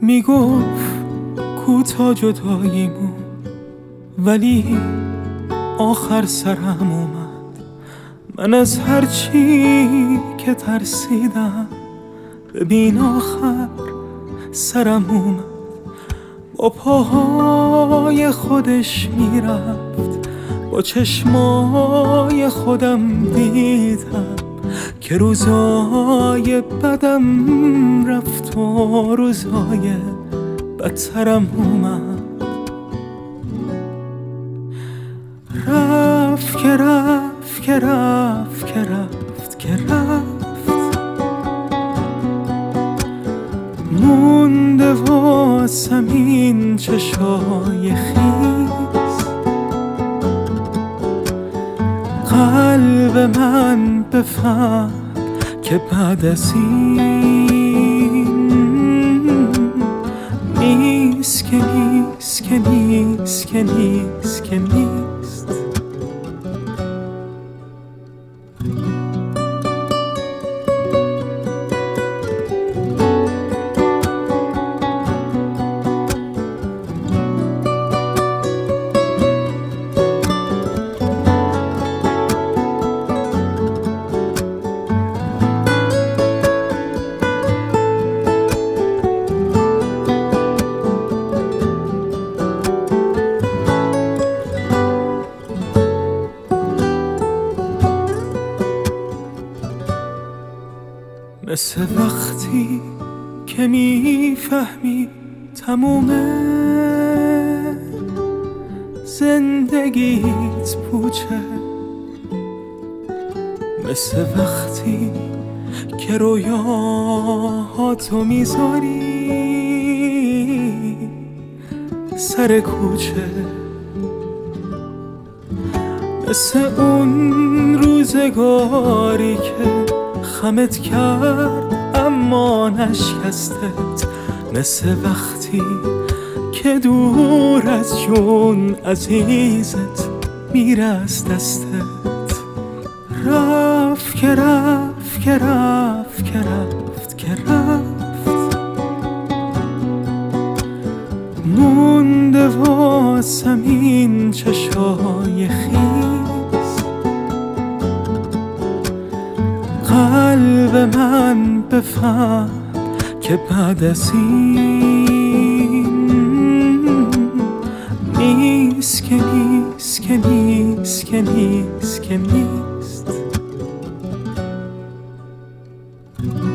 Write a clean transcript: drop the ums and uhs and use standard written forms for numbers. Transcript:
میگفت کوتا جداییمون، ولی آخر سرم اومد. من از هرچی که ترسیدم، ببین آخر سرم اومد. با پاهای خودش میرفت، با چشمای خودم دیدم که روزای بدم رفت و روزای بدترم اومد. رفت که رفت که رفت که رفت که رفت، مونده واسم این چشای خیز. قلب من بفهم که بعد از این نیست که نیست که نیست که نیست که نیست. مثل وقتی که میفهمی تمومه زندگیت پوچه، مثل وقتی که رویاهاتو میذاری سر کوچه، مثل اون روزگاری که خمت کرد اما نشکستت، مثل وقتی که دور از جون عزیزت میره از دستت. رفت که رفت که رفت که رفت که رفت، مونده واسم این چشای خیز. قلب من بفهم که بعد از این نیست که نیست که نیست که نیست که نیست.